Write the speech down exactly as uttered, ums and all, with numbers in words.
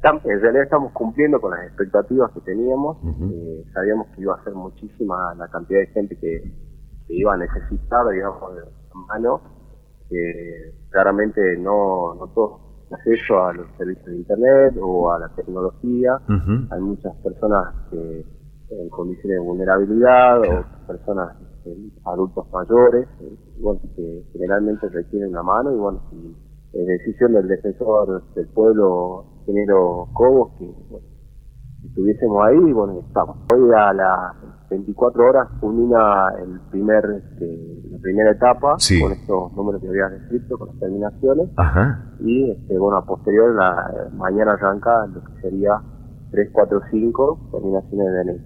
en realidad estamos cumpliendo con las expectativas que teníamos. Uh-huh. eh, sabíamos que iba a ser muchísima la cantidad de gente que, que iba a necesitar, digamos, de mano. Eh, claramente no, no todos tienen acceso a los servicios de internet o a la tecnología. Uh-huh. Hay muchas personas que en condiciones de vulnerabilidad, claro, o personas, eh, adultos mayores, eh, bueno, que generalmente requieren una mano, y bueno, y es decisión del defensor del pueblo, ingeniero Cobos, que bueno, estuviésemos ahí, y bueno, estamos. Hoy a las veinticuatro horas culmina el primer, este, la primera etapa, sí, con estos números que habías descrito, con las terminaciones. Ajá. Y este, bueno, a posterior, la, mañana arranca lo que sería tres, cuatro, cinco terminaciones de D N I.